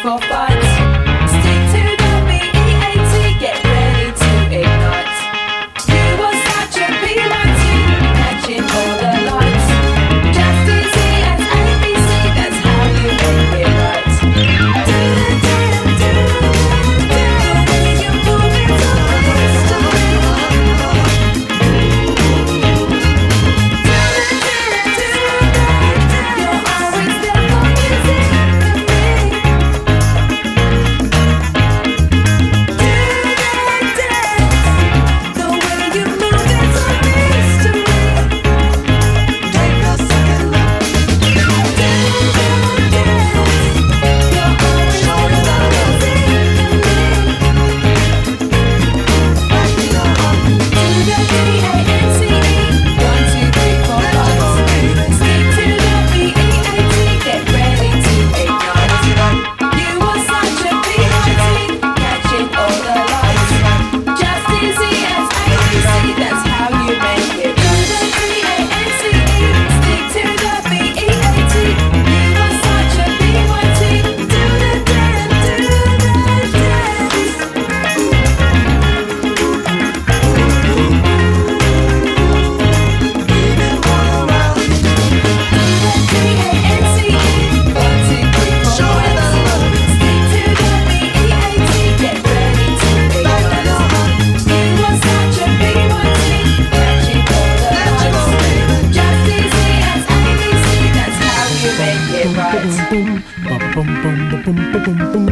for fight. Stick to the BEAT, get ready to ignite. You was such a BYT, catching all the lights. Just easy as ABC, that's how you make it right. Do the damn, do the way you move it so history. You're always there for music and me. The way you move it so history. Take a second look. You're always there for music and me. To the BANCE, 1, 2, 3, 4, 5. Stick to the BEAT, get ready to ignite. You were such a BYT, catching all the lights. Just easy as ABC, that's how you make it. To the BANCE, stick to the BEAT. You were such a BYT, do the dance, do the dance. Boom, boom, boom, boom, boom, boom, boom, boom.